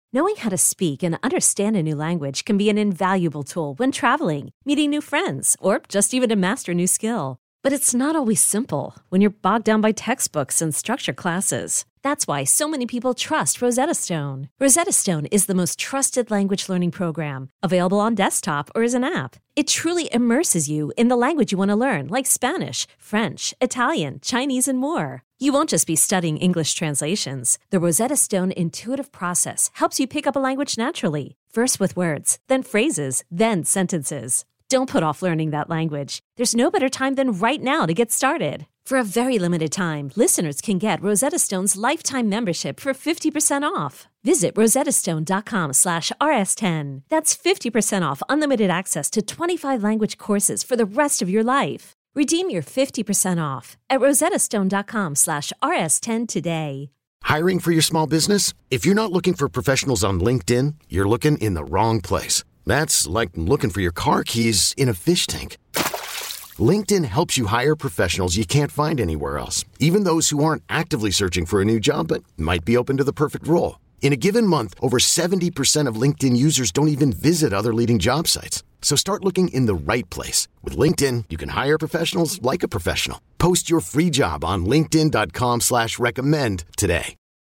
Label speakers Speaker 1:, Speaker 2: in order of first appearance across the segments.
Speaker 1: Knowing how to speak and understand a new language can be an invaluable tool when traveling, meeting new friends, or just even to master a new skill. But it's not always simple when you're bogged down by textbooks and structured classes. That's why so many people trust Rosetta Stone. Rosetta Stone is the most trusted language learning program, available on desktop or as an app. It truly immerses you in the language you want to learn, like Spanish, French, Italian, Chinese, and more. You won't just be studying English translations. The Rosetta Stone intuitive process helps you pick up a language naturally, first with words, then phrases, then sentences. Don't put off learning that language. There's no better time than right now to get started. For a very limited time, listeners can get Rosetta Stone's lifetime membership for 50% off. Visit rosettastone.com/rs10. That's 50% off unlimited access to 25 language courses for the rest of your life. Redeem your 50% off at rosettastone.com/rs10 today.
Speaker 2: Hiring for your small business? If you're not looking for professionals on LinkedIn, you're looking in the wrong place. That's like looking for your car keys in a fish tank. LinkedIn helps you hire professionals you can't find anywhere else, even those who aren't actively searching for a new job but might be open to the perfect role. In a given month, over 70% of LinkedIn users don't even visit other leading job sites. So start looking in the right place. With LinkedIn, you can hire professionals like a professional. Post your free job on linkedin.com/recommend today.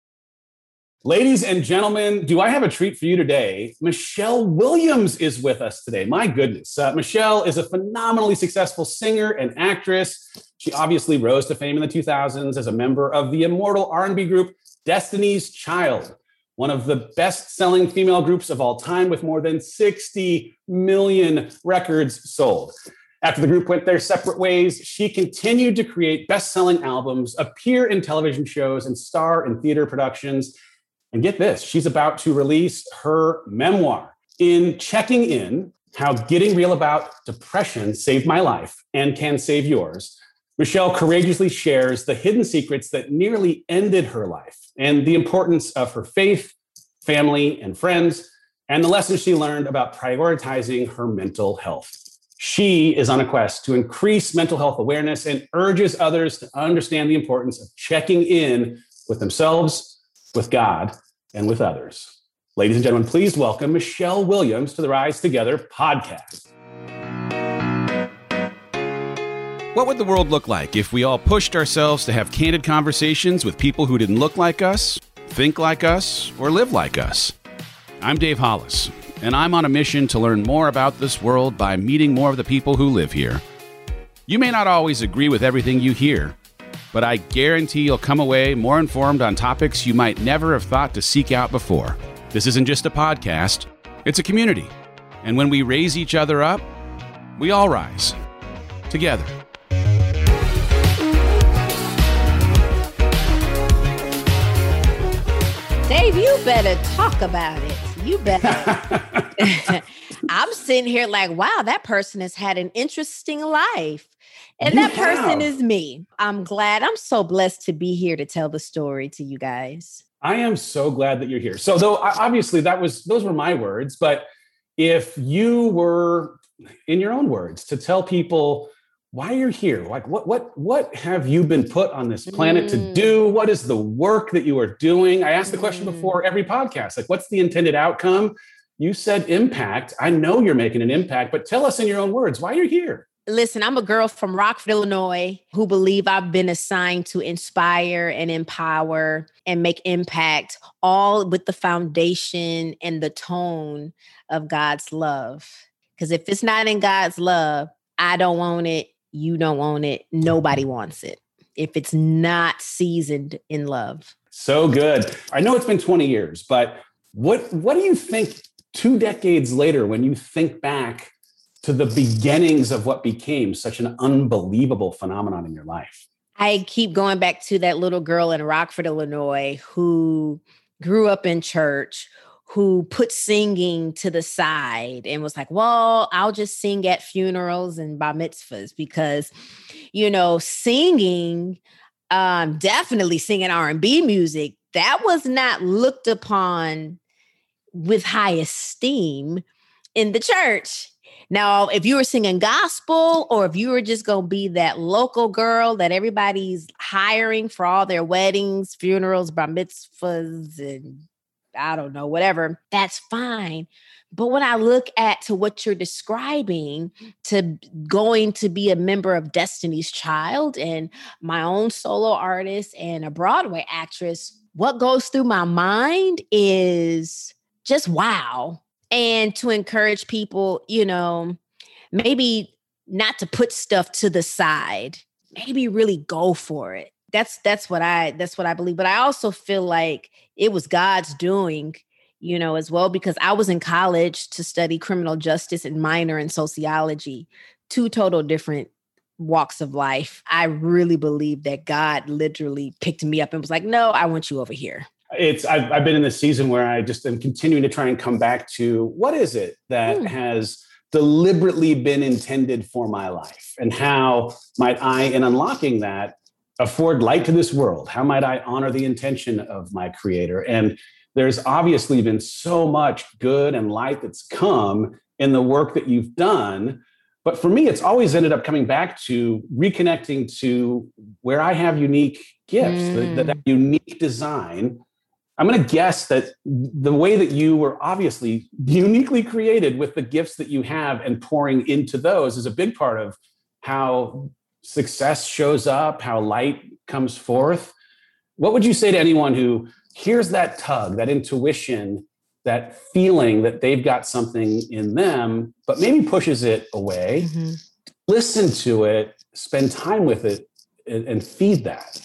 Speaker 3: Ladies and gentlemen, do I have a treat for you today? Michelle Williams is with us today. My goodness. Michelle is a phenomenally successful singer and actress. She obviously rose to fame in the 2000s as a member of the immortal R&B group Destiny's Child, one of the best-selling female groups of all time with more than 60 million records sold. After the group went their separate ways, she continued to create best-selling albums, appear in television shows, and star in theater productions. And get this, she's about to release her memoir. In Checking In, How Getting Real About Depression Saved My Life and Can Save Yours, Michelle courageously shares the hidden secrets that nearly ended her life and the importance of her faith, family, and friends, and the lessons she learned about prioritizing her mental health. She is on a quest to increase mental health awareness and urges others to understand the importance of checking in with themselves, with God, and with others. Ladies and gentlemen, please welcome Michelle Williams to the Rise Together podcast.
Speaker 4: What would the world look like if we all pushed ourselves to have candid conversations with people who didn't look like us, think like us, or live like us? I'm Dave Hollis, and I'm on a mission to learn more about this world by meeting more of the people who live here. You may not always agree with everything you hear, but I guarantee you'll come away more informed on topics you might never have thought to seek out before. This isn't just a podcast, it's a community. And when we raise each other up, we all rise. Together.
Speaker 5: Dave, you better talk about it. You better. I'm sitting here like, wow, that person has had an interesting life. And that person is me. I'm so blessed to be here to tell the story to you guys.
Speaker 3: I am so glad that you're here. So though obviously those were my words, but if you were, in your own words, to tell people why you're here, like what have you been put on this planet to do? What is the work that you are doing? I asked the question before every podcast, like what's the intended outcome? You said impact. I know you're making an impact, but tell us in your own words why you're here.
Speaker 5: Listen, I'm a girl from Rockford, Illinois, who believe I've been assigned to inspire and empower and make impact, all with the foundation and the tone of God's love. Because if it's not in God's love, I don't want it. You don't want it. Nobody wants it. If it's not seasoned in love.
Speaker 3: So good. I know it's been 20 years, but what do you think 2 decades later when you think back to the beginnings of what became such an unbelievable phenomenon in your life?
Speaker 5: I keep going back to that little girl in Rockford, Illinois, who grew up in church, who put singing to the side and was like, well, I'll just sing at funerals and bar mitzvahs because, singing, definitely singing R&B music, that was not looked upon with high esteem in the church. Now, if you were singing gospel or if you were just going to be that local girl that everybody's hiring for all their weddings, funerals, bar mitzvahs, and I don't know, whatever, that's fine. But when I look at to what you're describing, to going to be a member of Destiny's Child and my own solo artist and a Broadway actress, what goes through my mind is just wow. And to encourage people, maybe not to put stuff to the side, maybe really go for it. That's what I believe. But I also feel like it was God's doing, as well, because I was in college to study criminal justice and minor in sociology, 2 total different walks of life. I really believe that God literally picked me up and was like, no, I want you over here.
Speaker 3: I've been in this season where I just am continuing to try and come back to what is it that has deliberately been intended for my life, and how might I, in unlocking that, afford light to this world? How might I honor the intention of my Creator? And there's obviously been so much good and light that's come in the work that you've done. But for me, it's always ended up coming back to reconnecting to where I have unique gifts, that unique design. I'm going to guess that the way that you were obviously uniquely created with the gifts that you have and pouring into those is a big part of how success shows up, how light comes forth. What would you say to anyone who hears that tug, that intuition, that feeling that they've got something in them, but maybe pushes it away? Listen to it, spend time with it, and feed that.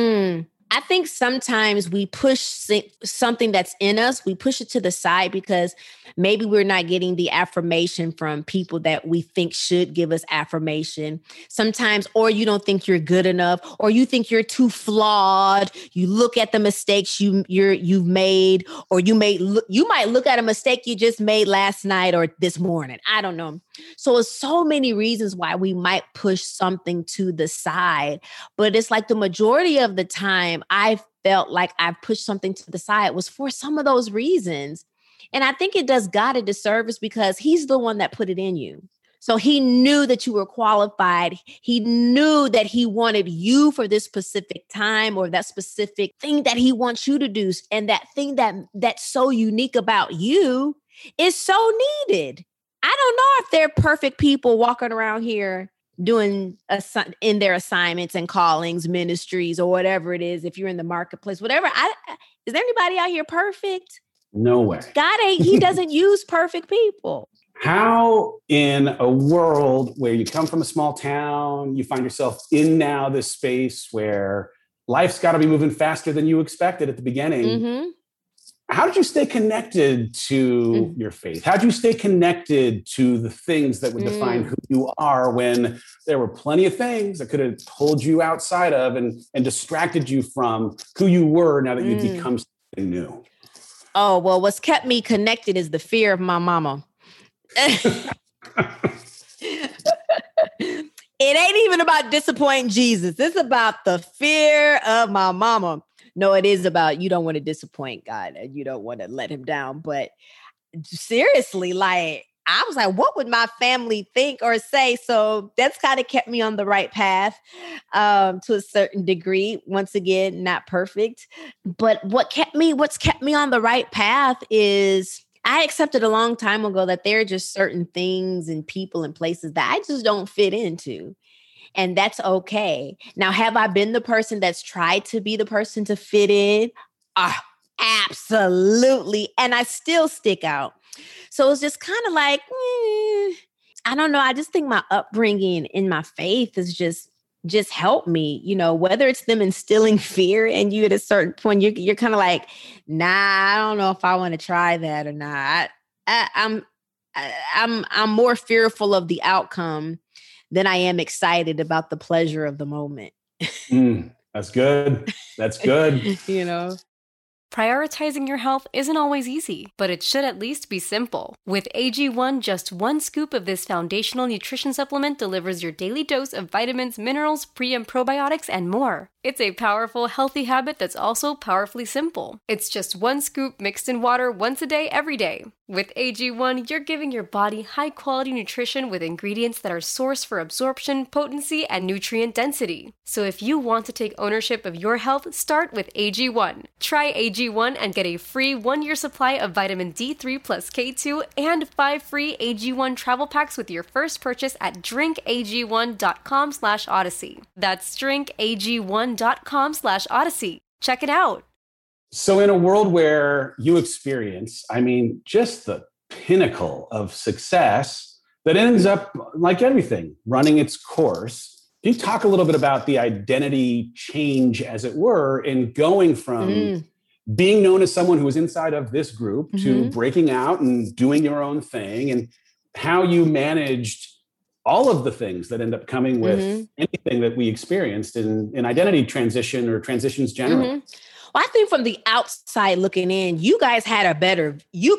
Speaker 5: I think sometimes we push something that's in us, we push it to the side because maybe we're not getting the affirmation from people that we think should give us affirmation. Sometimes, or you don't think you're good enough, or you think you're too flawed. You look at the mistakes you've made, or you might look at a mistake you just made last night or this morning. I don't know. So there's so many reasons why we might push something to the side, but it's like the majority of the time I felt like I've pushed something to the side was for some of those reasons. And I think it does God a disservice because he's the one that put it in you. So he knew that you were qualified. He knew that he wanted you for this specific time or that specific thing that he wants you to do. And that thing that's so unique about you is so needed. I don't know if they're perfect people walking around here doing in their assignments and callings, ministries, or whatever it is. If you're in the marketplace, whatever. Is there anybody out here perfect?
Speaker 3: No way.
Speaker 5: God ain't. He doesn't use perfect people.
Speaker 3: How in a world where you come from a small town, you find yourself in now this space where life's got to be moving faster than you expected at the beginning. How did you stay connected to your faith? How did you stay connected to the things that would define who you are when there were plenty of things that could have pulled you outside of and distracted you from who you were now that you've become something new?
Speaker 5: Oh, well, what's kept me connected is the fear of my mama. It ain't even about disappointing Jesus. It's about the fear of my mama. No, it is about you don't want to disappoint God and you don't want to let him down. But seriously, like I was like, what would my family think or say? So that's kind of kept me on the right path to a certain degree. Once again, not perfect. But what's kept me on the right path is I accepted a long time ago that there are just certain things and people and places that I just don't fit into. And that's okay. Now, have I been the person that's tried to be the person to fit in? Absolutely. And I still stick out. So it's just kind of like, I don't know. I just think my upbringing in my faith has just helped me, whether it's them instilling fear in you at a certain point, you're kind of like, nah, I don't know if I want to try that or not. I'm more fearful of the outcome than I am excited about the pleasure of the moment.
Speaker 3: That's good. That's good.
Speaker 6: Prioritizing your health isn't always easy, but it should at least be simple. With AG1, just 1 scoop of this foundational nutrition supplement delivers your daily dose of vitamins, minerals, pre- and probiotics, and more. It's a powerful, healthy habit that's also powerfully simple. It's just 1 scoop mixed in water once a day, every day. With AG1, you're giving your body high-quality nutrition with ingredients that are sourced for absorption, potency, and nutrient density. So if you want to take ownership of your health, start with AG1. Try AG1 and get a free 1-year supply of vitamin D3 plus K2 and 5 free AG1 travel packs with your first purchase at drinkag1.com/odyssey. That's drinkag1.com/odyssey. Check it out.
Speaker 3: So in a world where you experience, just the pinnacle of success that ends up, like everything, running its course, can you talk a little bit about the identity change, as it were, in going from being known as someone who was inside of this group to breaking out and doing your own thing, and how you managed all of the things that end up coming with anything that we experienced in identity transition or transitions generally?
Speaker 5: Well, I think from the outside looking in, you guys had a better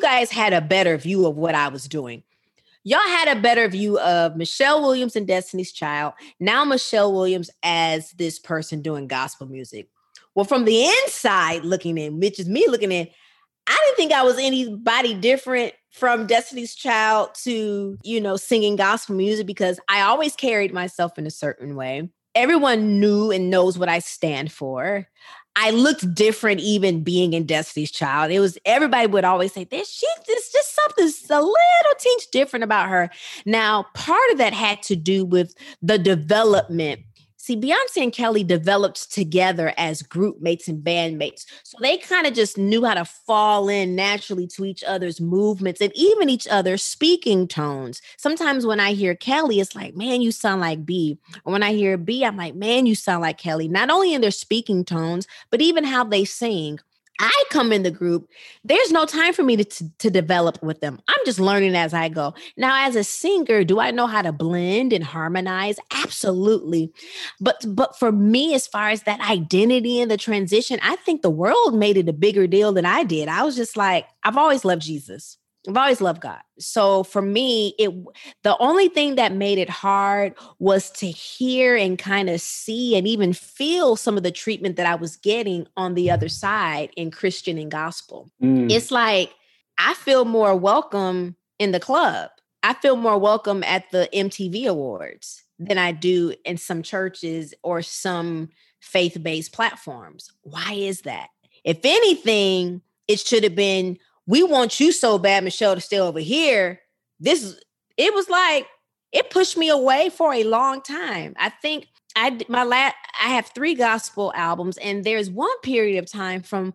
Speaker 5: view of what I was doing. Y'all had a better view of Michelle Williams and Destiny's Child. Now Michelle Williams as this person doing gospel music. Well, from the inside looking in, which is me looking in, I didn't think I was anybody different from Destiny's Child to, singing gospel music, because I always carried myself in a certain way. Everyone knew and knows what I stand for. I looked different even being in Destiny's Child. Everybody would always say, there's just something a little tinge different about her. Now, part of that had to do with the development. See, Beyonce and Kelly developed together as group mates and bandmates. So they kind of just knew how to fall in naturally to each other's movements and even each other's speaking tones. Sometimes when I hear Kelly, it's like, man, you sound like B. Or when I hear B, I'm like, man, you sound like Kelly. Not only in their speaking tones, but even how they sing. I come in the group, there's no time for me to develop with them. I'm just learning as I go. Now, as a singer, do I know how to blend and harmonize? Absolutely. But for me, as far as that identity and the transition, I think the world made it a bigger deal than I did. I was just like, I've always loved Jesus. I've always loved God. So for me, the only thing that made it hard was to hear and kind of see and even feel some of the treatment that I was getting on the other side in Christian and gospel. It's like, I feel more welcome in the club. I feel more welcome at the MTV Awards than I do in some churches or some faith-based platforms. Why is that? If anything, it should have been, we want you so bad, Michelle, to stay over here. It was like, it pushed me away for a long time. I think I have 3 gospel albums, and there's one period of time from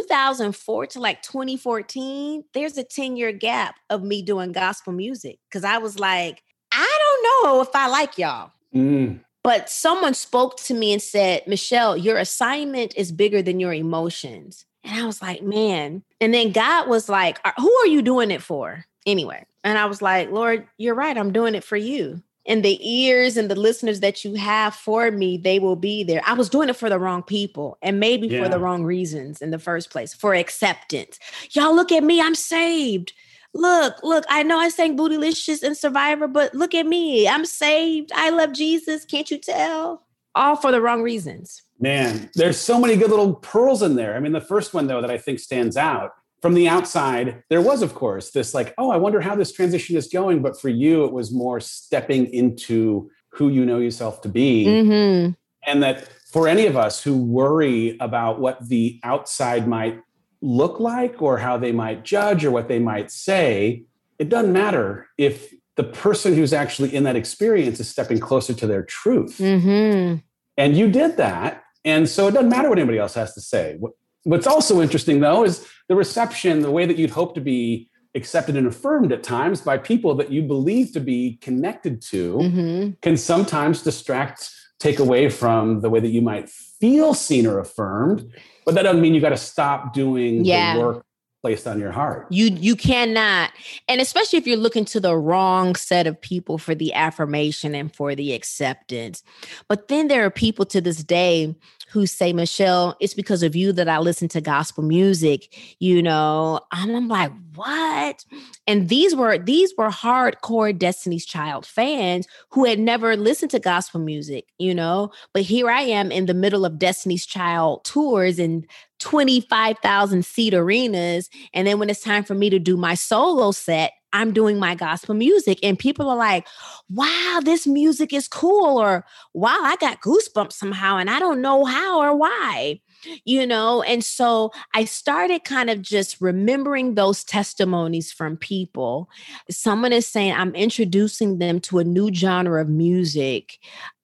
Speaker 5: 2004 to like 2014. There's a 10-year gap of me doing gospel music, because I was like, I don't know if I like y'all. But someone spoke to me and said, Michelle, your assignment is bigger than your emotions. And I was like, man. And then God was like, who are you doing it for? Anyway. And I was like, Lord, you're right. I'm doing it for you. And the ears and the listeners that you have for me, they will be there. I was doing it for the wrong people, and maybe for the wrong reasons in the first place, for acceptance. Y'all, look at me. I'm saved. Look, I know I sang Bootylicious and Survivor, but look at me. I'm saved. I love Jesus. Can't you tell? All for the wrong reasons.
Speaker 3: Man, there's so many good little pearls in there. The first one, though, that I think stands out from the outside, there was, of course, this like, oh, I wonder how this transition is going. But for you, it was more stepping into who you know yourself to be. And that for any of us who worry about what the outside might look like or how they might judge or what they might say, it doesn't matter if the person who's actually in that experience is stepping closer to their truth. And you did that. And so it doesn't matter what anybody else has to say. What's also interesting, though, is the reception, the way that you'd hope to be accepted and affirmed at times by people that you believe to be connected to can sometimes take away from the way that you might feel seen or affirmed. But that doesn't mean you got to stop doing the work placed on your heart.
Speaker 5: You cannot. And especially if you're looking to the wrong set of people for the affirmation and for the acceptance. But then there are people to this day who say, Michelle, it's because of you that I listen to gospel music, I'm like, what? And these were hardcore Destiny's Child fans who had never listened to gospel music, but here I am in the middle of Destiny's Child tours and 25,000 seat arenas. And then when it's time for me to do my solo set, I'm doing my gospel music and people are like, wow, this music is cool. Or wow, I got goosebumps somehow and I don't know how or why, And so I started kind of just remembering those testimonies from people. Someone is saying, I'm introducing them to a new genre of music.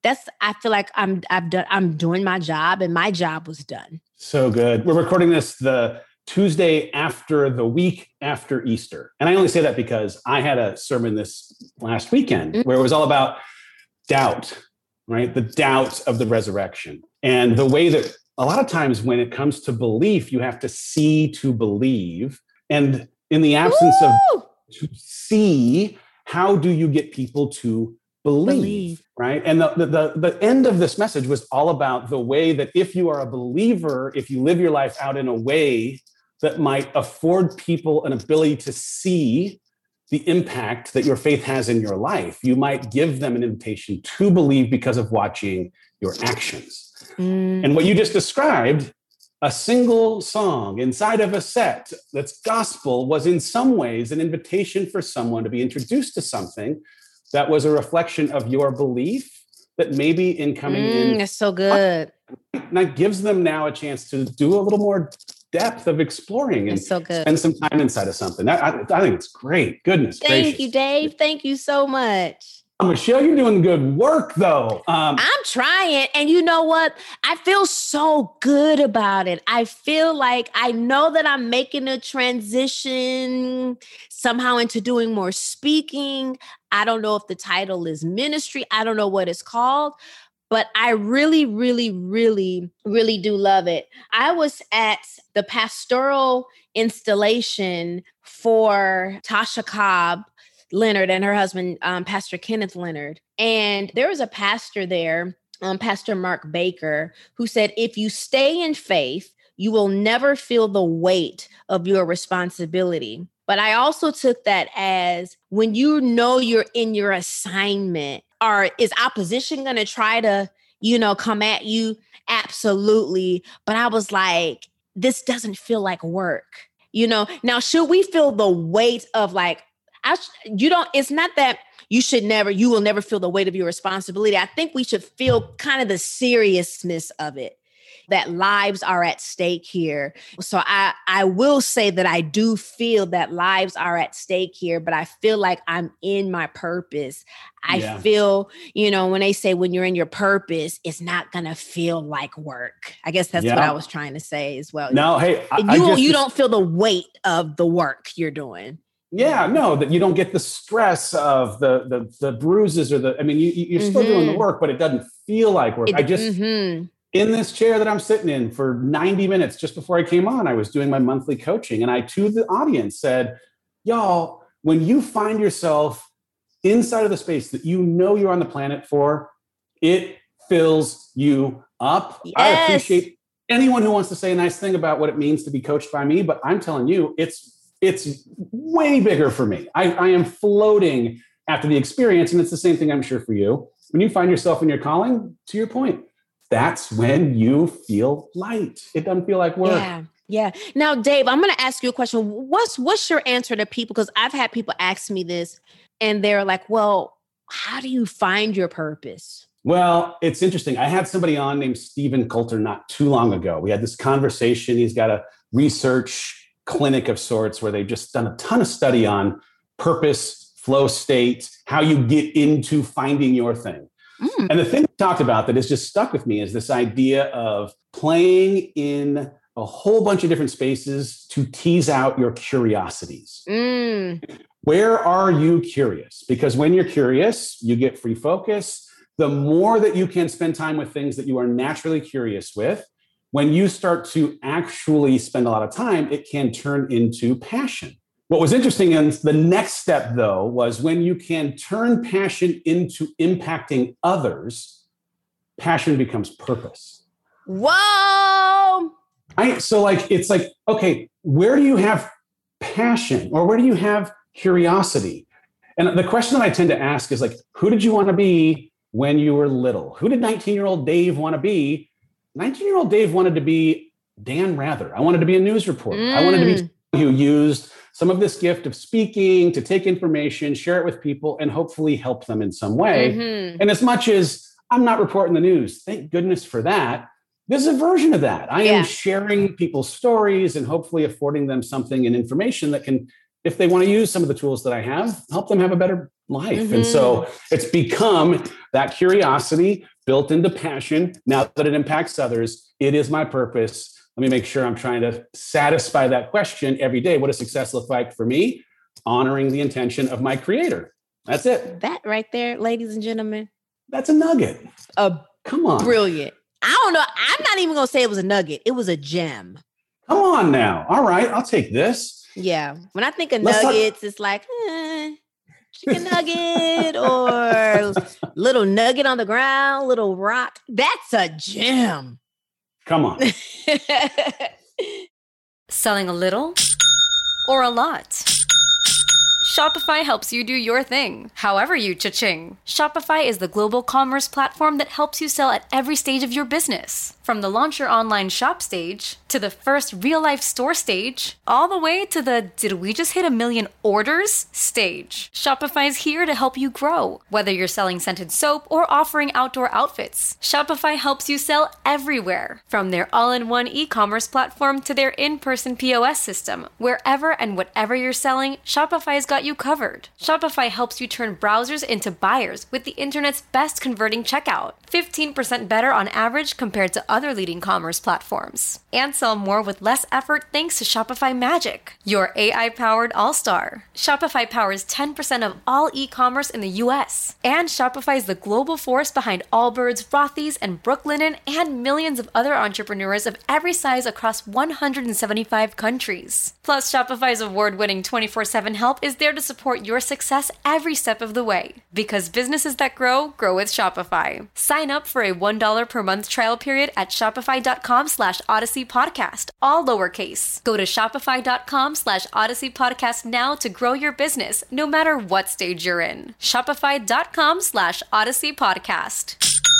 Speaker 5: I feel like I'm doing my job and my job was done.
Speaker 3: So good. We're recording this the Tuesday after the week after Easter. And I only say that because I had a sermon this last weekend where it was all about doubt, right? The doubt of the resurrection. And the way that a lot of times when it comes to belief, you have to see to believe. And in the absence of to see, how do you get people to believe, right? And the end of this message was all about the way that if you are a believer, if you live your life out in a way that might afford people an ability to see the impact that your faith has in your life, you might give them an invitation to believe because of watching your actions. And what you just described, a single song inside of a set that's gospel, was in some ways an invitation for someone to be introduced to something that was a reflection of your belief that maybe in coming in.
Speaker 5: That's so good.
Speaker 3: And that gives them now a chance to do a little more depth of exploring and
Speaker 5: so good.
Speaker 3: Spend some time inside of something. I think it's great. Goodness gracious.
Speaker 5: Thank you, Dave. Thank you so much.
Speaker 3: Michelle, you're doing good work, though.
Speaker 5: I'm trying. And you know what? I feel so good about it. I feel like I know that I'm making a transition somehow into doing more speaking. I don't know if the title is ministry. I don't know what it's called. But I really, really, really, really do love it. I was at the pastoral installation for Tasha Cobb Leonard and her husband, Pastor Kenneth Leonard. And there was a pastor there, Pastor Mark Baker, who said, if you stay in faith, you will never feel the weight of your responsibility. But I also took that as when you know you're in your assignment, or is opposition going to try to, come at you? Absolutely. But I was like, this doesn't feel like work. Now, should we feel the weight of like, it's not that you will never feel the weight of your responsibility. I think we should feel kind of the seriousness of it, that lives are at stake here. So I will say that I do feel that lives are at stake here, but I feel like I'm in my purpose. I feel, when they say when you're in your purpose, it's not going to feel like work. I guess that's what I was trying to say as well.
Speaker 3: No, hey,
Speaker 5: you don't feel the weight of the work you're doing.
Speaker 3: Yeah, no, that you don't get the stress of the bruises or you're still doing the work, but it doesn't feel like work. In this chair that I'm sitting in for 90 minutes, just before I came on, I was doing my monthly coaching. And I, to the audience, said, y'all, when you find yourself inside of the space that you're on the planet for, it fills you up. Yes. I appreciate anyone who wants to say a nice thing about what it means to be coached by me. But I'm telling you, it's way bigger for me. I am floating after the experience. And it's the same thing, I'm sure, for you. When you find yourself in your calling, to your point, that's when you feel light. It doesn't feel like work.
Speaker 5: Yeah. Now, Dave, I'm going to ask you a question. What's your answer to people? Because I've had people ask me this and they're like, well, how do you find your purpose?
Speaker 3: Well, it's interesting. I had somebody on named Stephen Coulter not too long ago. We had this conversation. He's got a research clinic of sorts where they've just done a ton of study on purpose, flow state, how you get into finding your thing. And the thing we talked about that has just stuck with me is this idea of playing in a whole bunch of different spaces to tease out your curiosities. Where are you curious? Because when you're curious, you get free focus. The more that you can spend time with things that you are naturally curious with, when you start to actually spend a lot of time, it can turn into passion. What was interesting in the next step, though, was when you can turn passion into impacting others, passion becomes purpose.
Speaker 5: Whoa.
Speaker 3: So like, it's like, okay, where do you have passion or where do you have curiosity? And the question that I tend to ask is like, who did you want to be when you were little? Who did 19-year-old Dave want to be? 19-year-old Dave wanted to be Dan Rather. I wanted to be a news reporter. I wanted to be someone who used some of this gift of speaking to take information, share it with people, and hopefully help them in some way. Mm-hmm. And as much as I'm not reporting the news, thank goodness for that, there's a version of that. I am sharing people's stories and hopefully affording them something and information that can, if they want to use some of the tools that I have, help them have a better life. Mm-hmm. And so it's become that curiosity built into passion. Now that it impacts others, it is my purpose. Let me make sure I'm trying to satisfy that question every day. What does success look like for me? Honoring the intention of my creator. That's it.
Speaker 5: That right there, ladies and gentlemen.
Speaker 3: That's a nugget. Come on.
Speaker 5: Brilliant. I don't know. I'm not even going to say it was a nugget. It was a gem.
Speaker 3: Come on now. All right. I'll take this.
Speaker 5: Yeah. When I think of nuggets, it's like chicken nugget or little nugget on the ground, little rock. That's a gem.
Speaker 3: Come on.
Speaker 6: Selling a little or a lot? Shopify helps you do your thing, however you cha-ching. Shopify is the global commerce platform that helps you sell at every stage of your business. From the launch your online shop stage, to the first real-life store stage, all the way to the did we just hit 1 million orders stage. Shopify is here to help you grow. Whether you're selling scented soap or offering outdoor outfits, Shopify helps you sell everywhere. From their all-in-one e-commerce platform to their in-person POS system, wherever and whatever you're selling, Shopify's got you covered. Shopify helps you turn browsers into buyers with the internet's best converting checkout. 15% better on average compared to other leading commerce platforms. And sell more with less effort thanks to Shopify Magic, your AI-powered all-star. Shopify powers 10% of all e-commerce in the US. And Shopify is the global force behind Allbirds, Rothy's, and Brooklinen, and millions of other entrepreneurs of every size across 175 countries. Plus, Shopify's award-winning 24/7 help is there to support your success every step of the way. Because businesses that grow with Shopify. Sign up for a $1 per month trial period at shopify.com/Odyssey Podcast, all lowercase. Go to shopify.com/Odyssey Podcast now to grow your business, no matter what stage you're in. Shopify.com/Odyssey Podcast.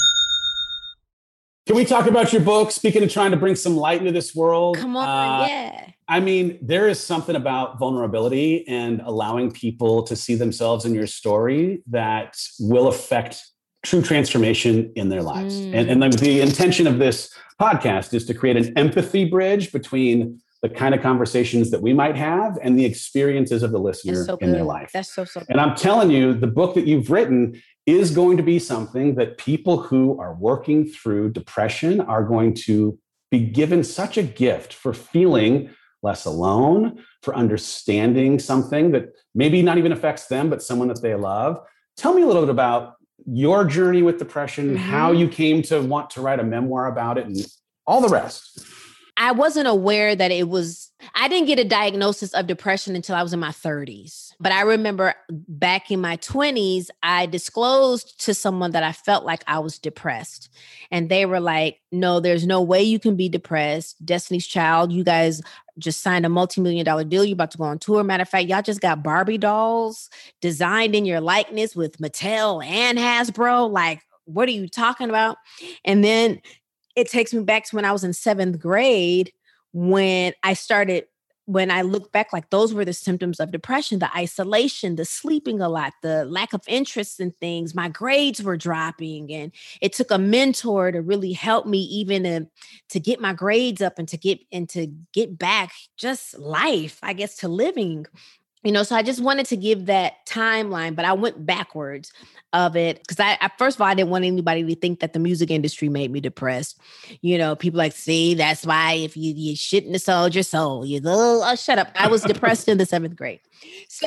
Speaker 3: Can we talk about your book? Speaking of trying to bring some light into this world.
Speaker 5: Come on, yeah.
Speaker 3: I mean, there is something about vulnerability and allowing people to see themselves in your story that will affect true transformation in their lives. And the intention of this podcast is to create an empathy bridge between the kind of conversations that we might have and the experiences of the listener in their life.
Speaker 5: That's so good.
Speaker 3: And I'm telling you, the book that you've written is going to be something that people who are working through depression are going to be given such a gift for feeling less alone, for understanding something that maybe not even affects them, but someone that they love. Tell me a little bit about your journey with depression, how you came to want to write a memoir about it, and all the rest.
Speaker 5: I wasn't aware that I didn't get a diagnosis of depression until I was in my 30s. But I remember back in my 20s, I disclosed to someone that I felt like I was depressed. And they were like, no, there's no way you can be depressed. Destiny's Child, you guys just signed a multi-million-dollar deal. You're about to go on tour. Matter of fact, y'all just got Barbie dolls designed in your likeness with Mattel and Hasbro. Like, what are you talking about? And then it takes me back to when I was in 7th grade, when I look back, like those were the symptoms of depression, the isolation, the sleeping a lot, the lack of interest in things. My grades were dropping, and it took a mentor to really help me even to get my grades up and to get back just life, I guess, to living. So I just wanted to give that timeline, but I went backwards of it because I first of all, I didn't want anybody to think that the music industry made me depressed. People like, see, that's why if you shouldn't have sold your soul, shut up. I was depressed in the 7th grade. So,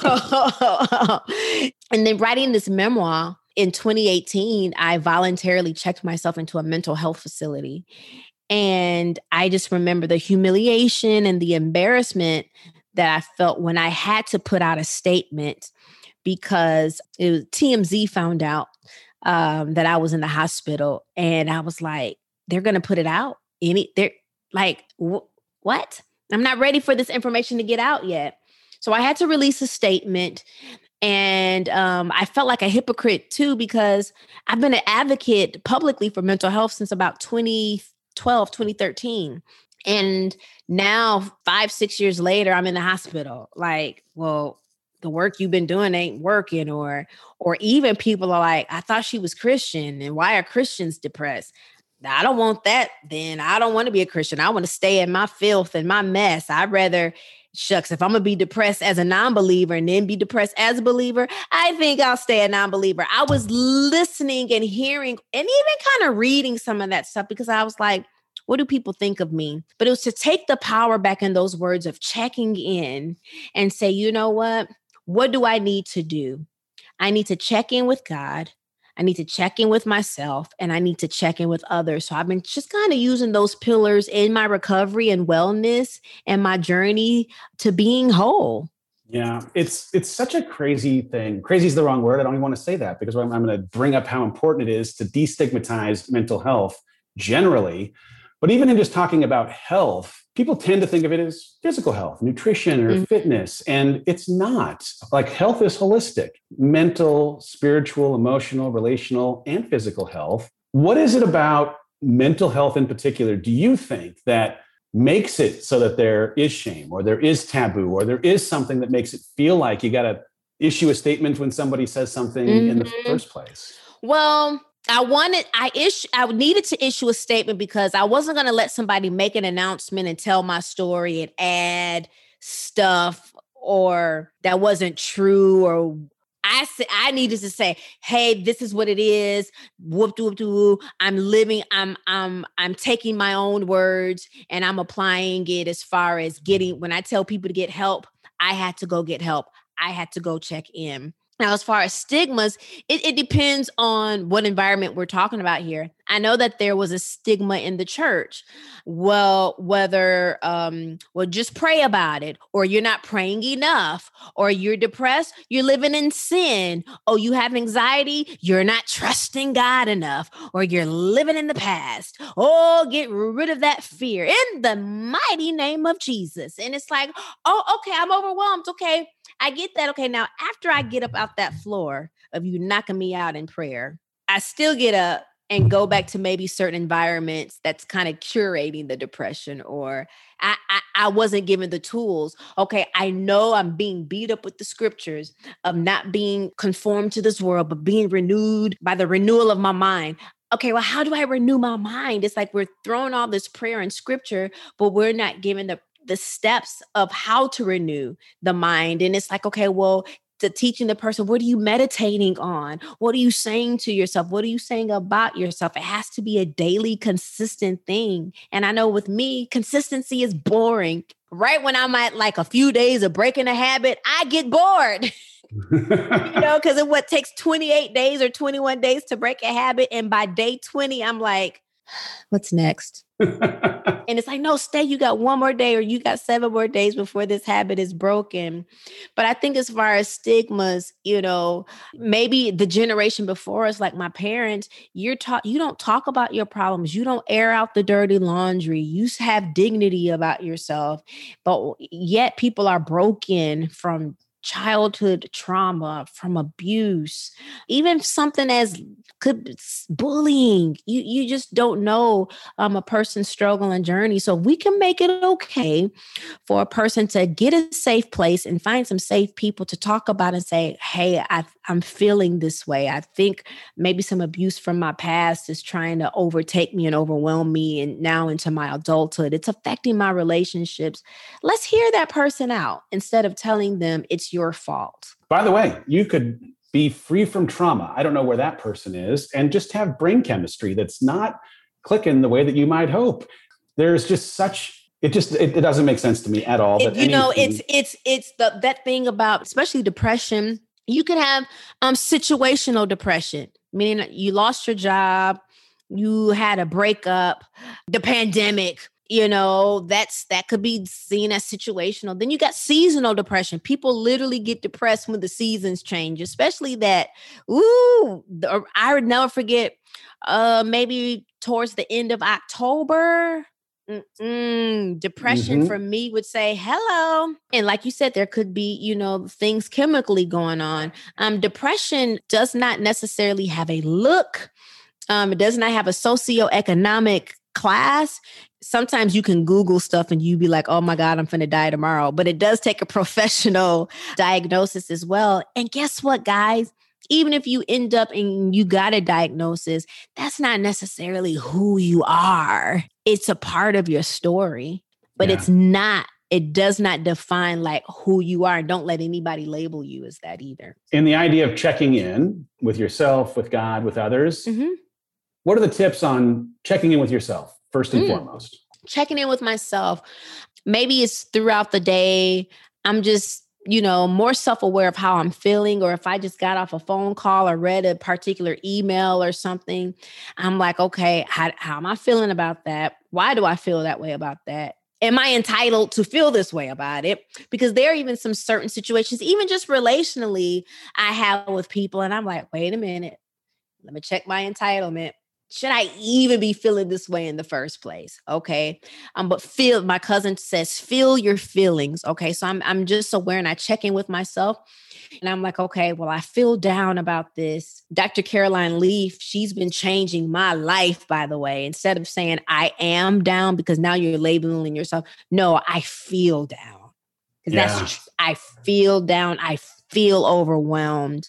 Speaker 5: and then writing this memoir in 2018, I voluntarily checked myself into a mental health facility. And I just remember the humiliation and the embarrassment that I felt when I had to put out a statement because TMZ found out that I was in the hospital. And I was like, they're going to put it out. They're like, what? I'm not ready for this information to get out yet. So I had to release a statement. And I felt like a hypocrite too, because I've been an advocate publicly for mental health since about 2012, 2013. And now 5-6 years later, I'm in the hospital. Like, well, the work you've been doing ain't working, or even people are like, I thought she was Christian, and why are Christians depressed? I don't want that. Then I don't want to be a Christian. I want to stay in my filth and my mess. I'd rather, shucks, if I'm going to be depressed as a non-believer and then be depressed as a believer, I think I'll stay a non-believer. I was listening and hearing and even kind of reading some of that stuff because I was like, what do people think of me? But it was to take the power back in those words of checking in and say, you know what? What do I need to do? I need to check in with God. I need to check in with myself, and I need to check in with others. So I've been just kind of using those pillars in my recovery and wellness and my journey to being whole.
Speaker 3: Yeah, it's such a crazy thing. Crazy is the wrong word. I don't even want to say that because I'm going to bring up how important it is to destigmatize mental health generally. But even in just talking about health, people tend to think of it as physical health, nutrition, or fitness. And it's not. Like, health is holistic: mental, spiritual, emotional, relational, and physical health. What is it about mental health in particular, do you think, that makes it so that there is shame, or there is taboo, or there is something that makes it feel like you got to issue a statement when somebody says something in the first place?
Speaker 5: Well, I needed to issue a statement because I wasn't going to let somebody make an announcement and tell my story and add stuff or that wasn't true. Or I needed to say, hey, this is what it is. Whoop, whoop, whoop. I'm taking my own words and I'm applying it as far as when I tell people to get help, I had to go get help. I had to go check in. Now, as far as stigmas, it depends on what environment we're talking about here. I know that there was a stigma in the church. Well, whether, just pray about it, or you're not praying enough, or you're depressed, you're living in sin. Oh, you have anxiety, you're not trusting God enough, or you're living in the past. Oh, get rid of that fear in the mighty name of Jesus. And it's like, oh, okay, I'm overwhelmed. Okay, I get that. Okay, now after I get up out that floor of you knocking me out in prayer, I still get up and go back to maybe certain environments that's kind of curating the depression, or I wasn't given the tools. Okay, I know I'm being beat up with the scriptures of not being conformed to this world, but being renewed by the renewal of my mind. Okay, well, how do I renew my mind? It's like we're throwing all this prayer and scripture, but we're not given the steps of how to renew the mind. And it's like, okay, well, to teaching the person, what are you meditating on? What are you saying to yourself? What are you saying about yourself? It has to be a daily, consistent thing. And I know with me, consistency is boring. Right when I'm at like a few days of breaking a habit, I get bored. Because it takes 28 days or 21 days to break a habit. And by day 20, I'm like, what's next? And it's like, no, stay, you got one more day, or you got 7 more days before this habit is broken. But I think as far as stigmas, maybe the generation before us, like my parents, you don't talk about your problems. You don't air out the dirty laundry. You have dignity about yourself. But yet people are broken from childhood trauma, from abuse, even something as could bullying. You just don't know a person's struggle and journey. So we can make it okay for a person to get a safe place and find some safe people to talk about and say, hey, I'm feeling this way. I think maybe some abuse from my past is trying to overtake me and overwhelm me, and now into my adulthood, it's affecting my relationships. Let's hear that person out instead of telling them it's your fault.
Speaker 3: By the way, you could be free from trauma. I don't know where that person is, and just have brain chemistry that's not clicking the way that you might hope. There's just it doesn't make sense to me at all.
Speaker 5: It's that thing about, especially depression. You can have situational depression, meaning you lost your job, you had a breakup, the pandemic. That could be seen as situational. Then you got seasonal depression. People literally get depressed when the seasons change, especially that. I would never forget maybe towards the end of October. Depression for me would say hello. And like you said, there could be, things chemically going on. Depression does not necessarily have a look. It does not have a socioeconomic class. Sometimes you can Google stuff and you be like, oh my God, I'm finna die tomorrow. But it does take a professional diagnosis as well. And guess what, guys? Even if you end up and you got a diagnosis, that's not necessarily who you are. It's a part of your story, but it does not define like who you are. And don't let anybody label you as that either.
Speaker 3: And the idea of checking in with yourself, with God, with others. What are the tips on checking in with yourself first and foremost?
Speaker 5: Checking in with myself. Maybe it's throughout the day. I'm just more self-aware of how I'm feeling, or if I just got off a phone call or read a particular email or something, I'm like, okay, how am I feeling about that? Why do I feel that way about that? Am I entitled to feel this way about it? Because there are even some certain situations, even just relationally, I have with people, and I'm like, wait a minute, let me check my entitlement. Should I even be feeling this way in the first place? Okay. But my cousin says, feel your feelings. Okay. So I'm just aware, and I check in with myself, and I'm like, okay, well, I feel down about this. Dr. Caroline Leaf, she's been changing my life, by the way. Instead of saying I am down, because now you're labeling yourself. No, I feel down. Because I feel down. I feel overwhelmed,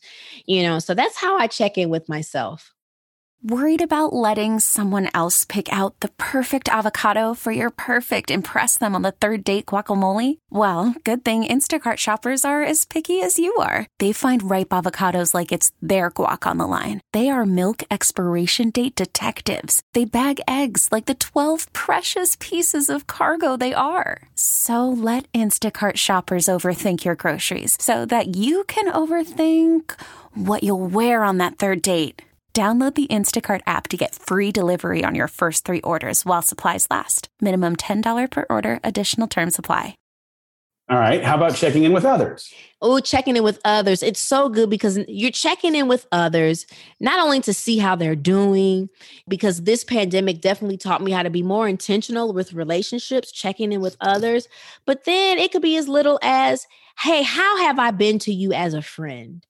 Speaker 5: so that's how I check in with myself.
Speaker 7: Worried about letting someone else pick out the perfect avocado for your perfect impress them on the third date guacamole? Well, good thing Instacart shoppers are as picky as you are. They find ripe avocados like it's their guac on the line. They are milk expiration date detectives. They bag eggs like the 12 precious pieces of cargo they are. So let Instacart shoppers overthink your groceries so that you can overthink what you'll wear on that third date. Download the Instacart app to get free delivery on your first 3 orders while supplies last. Minimum $10 per order. Additional terms apply.
Speaker 3: All right. How about checking in with others?
Speaker 5: Oh, checking in with others. It's so good because you're checking in with others, not only to see how they're doing, because this pandemic definitely taught me how to be more intentional with relationships, checking in with others. But then it could be as little as, hey, how have I been to you as a friend?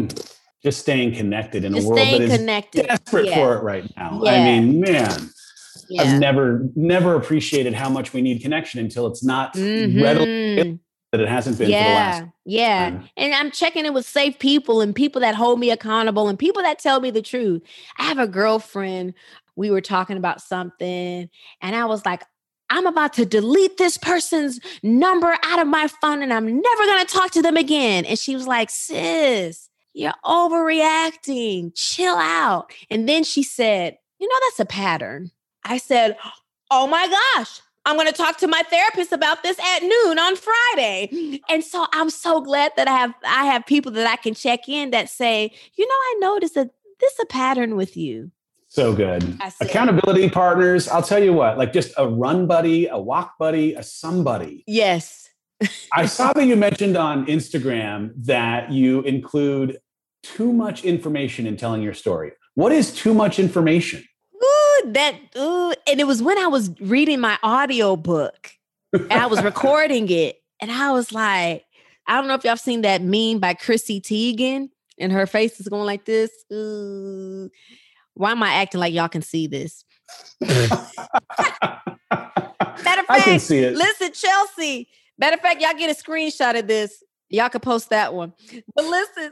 Speaker 3: Just staying connected in a world that is desperate for it right now.
Speaker 5: Yeah.
Speaker 3: I mean, man, I've never appreciated how much we need connection until it's not readily that it hasn't been for the last time.
Speaker 5: And I'm checking in with safe people and people that hold me accountable and people that tell me the truth. I have a girlfriend. We were talking about something, and I was like, I'm about to delete this person's number out of my phone, and I'm never going to talk to them again. And she was like, sis, you're overreacting. Chill out. And then she said, that's a pattern. I said, oh my gosh, I'm going to talk to my therapist about this at noon on Friday. And so I'm so glad that I have people that I can check in that say, I noticed that this is a pattern with you.
Speaker 3: So good. Accountability partners. I'll tell you what, like just a run buddy, a walk buddy, a somebody.
Speaker 5: Yes.
Speaker 3: I saw that you mentioned on Instagram that you include too much information in telling your story. What is too much information?
Speaker 5: And it was when I was reading my audio book and I was recording it. And I was like, I don't know if y'all seen that meme by Chrissy Teigen, and her face is going like this. Ooh. Why am I acting like y'all can see this? Matter of fact,
Speaker 3: I can see it.
Speaker 5: Listen, Chelsea. Matter of fact, y'all get a screenshot of this. Y'all can post that one. But listen.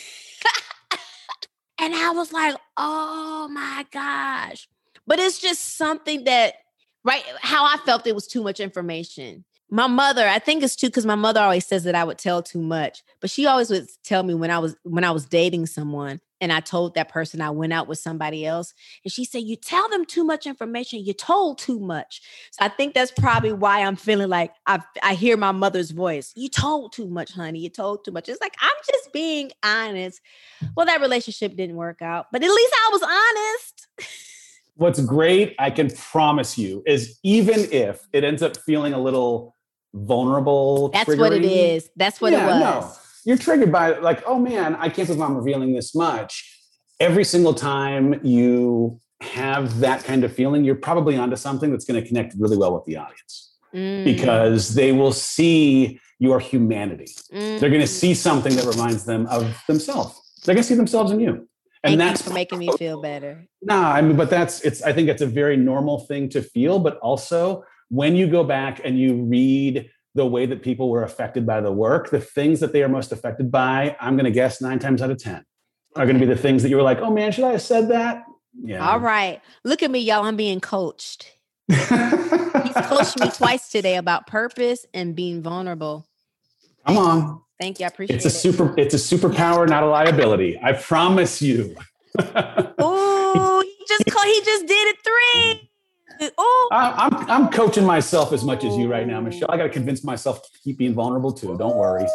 Speaker 5: And I was like, oh my gosh. But it's just something that, right, how I felt it was too much information. My mother, I think it's too, because my mother always says that I would tell too much. But she always would tell me when I was dating someone and I told that person I went out with somebody else. And she said, you tell them too much information. You told too much. So I think that's probably why I'm feeling like I hear my mother's voice. You told too much, honey. You told too much. It's like, I'm just being honest. Well, that relationship didn't work out, but at least I was honest.
Speaker 3: What's great, I can promise you, is even if it ends up feeling a little vulnerable,
Speaker 5: that's
Speaker 3: triggering,
Speaker 5: what it is. That's what it was.
Speaker 3: No, you're triggered by it, like, oh man, I can't believe I'm revealing this much. Every single time you have that kind of feeling, you're probably onto something that's going to connect really well with the audience because they will see your humanity. They're going to see something that reminds them of themselves. They're going to see themselves in you. And
Speaker 5: Thank you for making me feel better.
Speaker 3: I think it's a very normal thing to feel, but also when you go back and you read the way that people were affected by the work, the things that they are most affected by, I'm going to guess 9 times out of 10 are going to be the things that you were like, oh man, should I have said that? Yeah.
Speaker 5: All right. Look at me, y'all. I'm being coached. He's coached me twice today about purpose and being vulnerable.
Speaker 3: Come on.
Speaker 5: Thank you. I appreciate it.
Speaker 3: It's a superpower, not a liability. I promise you.
Speaker 5: Oh, he just did it 3. Oh,
Speaker 3: I'm coaching myself as much as you right now, Michelle. I got to convince myself to keep being vulnerable too. Don't worry.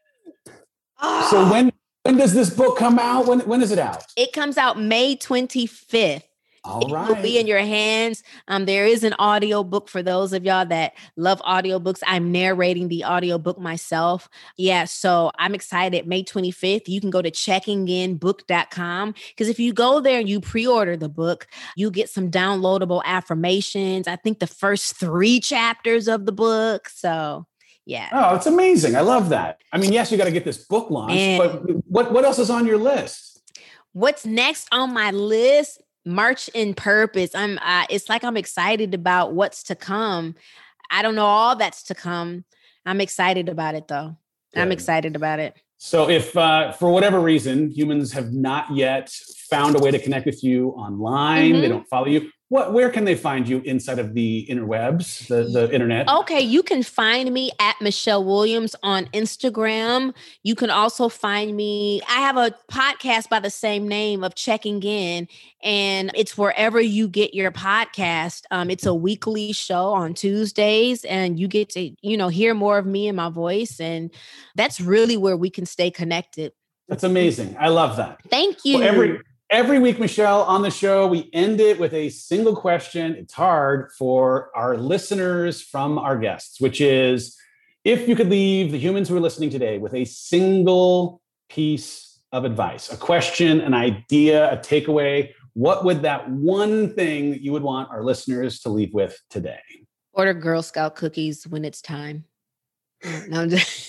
Speaker 3: So when does this book come out? When is it out?
Speaker 5: It comes out May 25th.
Speaker 3: All right.
Speaker 5: It will be in your hands. There is an audio book for those of y'all that love audiobooks. I'm narrating the audiobook myself. Yeah, so I'm excited. May 25th, you can go to checkinginbook.com because if you go there and you pre-order the book, you get some downloadable affirmations. I think the first 3 chapters of the book. So yeah.
Speaker 3: Oh, it's amazing. I love that. I mean, yes, you got to get this book launched, but what else is on your list?
Speaker 5: What's next on my list? March in Purpose. It's like I'm excited about what's to come. I don't know all that's to come. I'm excited about it though. Good. I'm excited about it.
Speaker 3: So if for whatever reason, humans have not yet found a way to connect with you online, they don't follow you, where can they find you inside of the interwebs, the internet?
Speaker 5: Okay, you can find me at Michelle Williams on Instagram. You can also find me. I have a podcast by the same name of Checking In, and it's wherever you get your podcast. It's a weekly show on Tuesdays, and you get to, hear more of me and my voice. And that's really where we can stay connected.
Speaker 3: That's amazing. I love that.
Speaker 5: Thank you.
Speaker 3: Well, every week, Michelle, on the show, we end it with a single question. It's hard for our listeners from our guests, which is, if you could leave the humans who are listening today with a single piece of advice, a question, an idea, a takeaway, what would that one thing that you would want our listeners to leave with today?
Speaker 5: Order Girl Scout cookies when it's time. No, I'm just...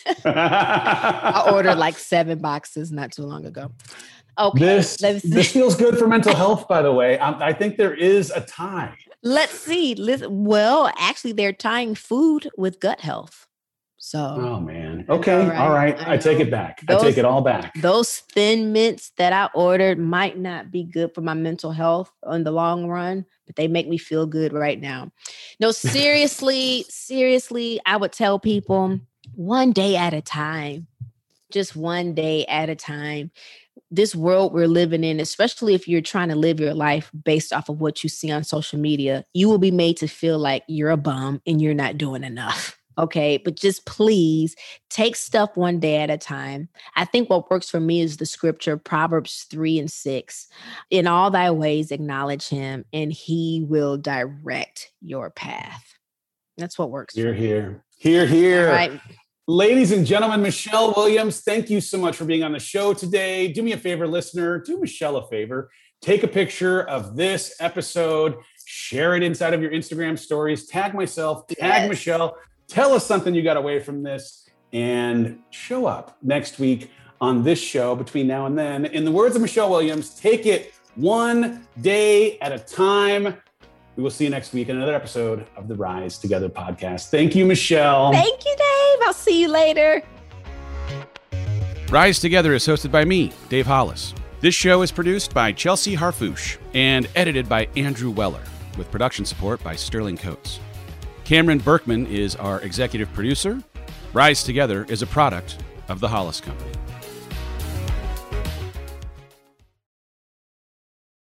Speaker 5: I ordered like 7 boxes not too long ago. Okay.
Speaker 3: This feels good for mental health, by the way. I think there is a tie.
Speaker 5: Let's see. Well, actually, they're tying food with gut health. So.
Speaker 3: Oh, man. Okay. All right. I take it back. I take it all back.
Speaker 5: Those Thin Mints that I ordered might not be good for my mental health in the long run, but they make me feel good right now. No, seriously, I would tell people one day at a time, just one day at a time. This world we're living in, especially if you're trying to live your life based off of what you see on social media, you will be made to feel like you're a bum and you're not doing enough. Okay. But just please take stuff one day at a time. I think what works for me is the scripture, Proverbs 3:6. In all thy ways, acknowledge him and he will direct your path. That's what works.
Speaker 3: Hear, hear. Hear, hear.
Speaker 5: All right.
Speaker 3: Ladies and gentlemen, Michelle Williams, thank you so much for being on the show today. Do me a favor, listener. Do Michelle a favor. Take a picture of this episode. Share it inside of your Instagram stories. Tag myself. Tag Michelle. Tell us something you got away from this. And show up next week on this show between now and then. In the words of Michelle Williams, take it one day at a time. We will see you next week in another episode of the Rise Together podcast. Thank you, Michelle.
Speaker 5: Thank you, Dave. I'll see you later.
Speaker 4: Rise Together is hosted by me, Dave Hollis. This show is produced by Chelsea Harfouche and edited by Andrew Weller, with production support by Sterling Coates. Cameron Berkman is our executive producer. Rise Together is a product of the Hollis Company.